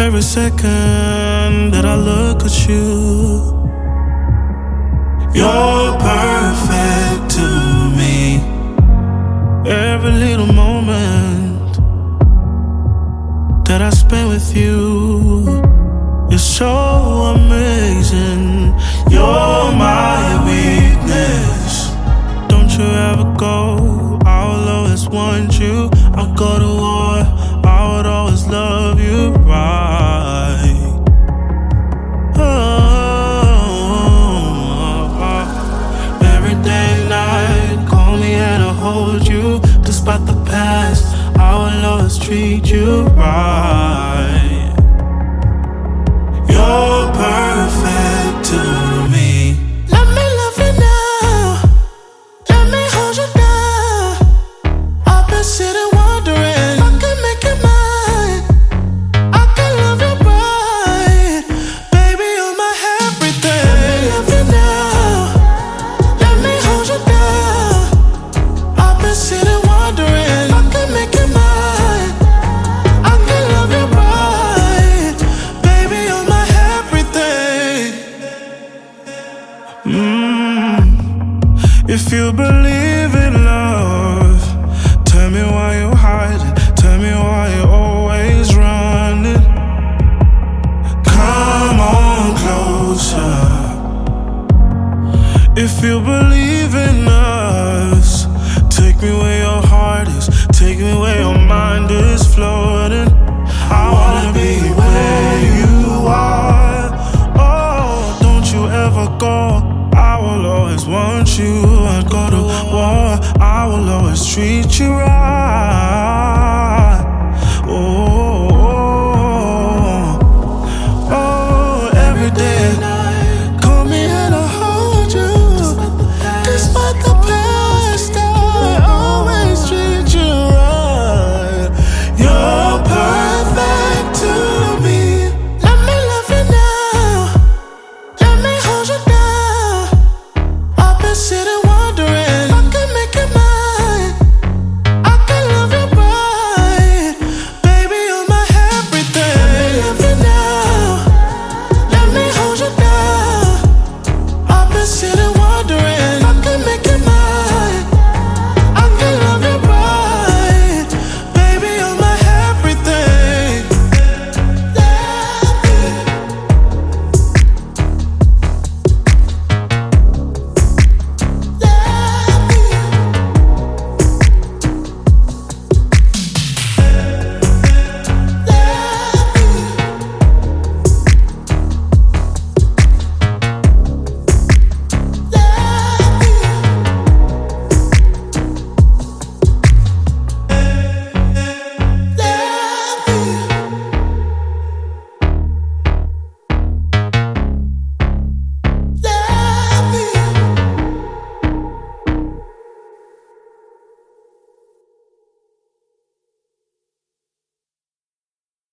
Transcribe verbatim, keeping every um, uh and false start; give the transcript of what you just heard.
every second that I look at you. You're perfect to me. Every little moment that I spend with you is so amazing. You're my weakness. Don't you ever go, I will always want you. I'll go to war, I would always love you right. Oh, every day and night, call me and I'll hold you. Despite the past, I will always treat you right. You're perfect to me. Let me love you now. Let me hold you down. I've been sitting wondering if I can make you mine. I can love you right. Baby, you're my everything. Let me love you now. Let me hold you down. I've been sitting wondering if I can make you mine. I can love you right. Baby, you're my everything. Mm. If you believe in love, tell me why you hide it. Tell me why you're always running. Come on closer. If you believe in us, take me where your heart is. Take me where your mind is flowing.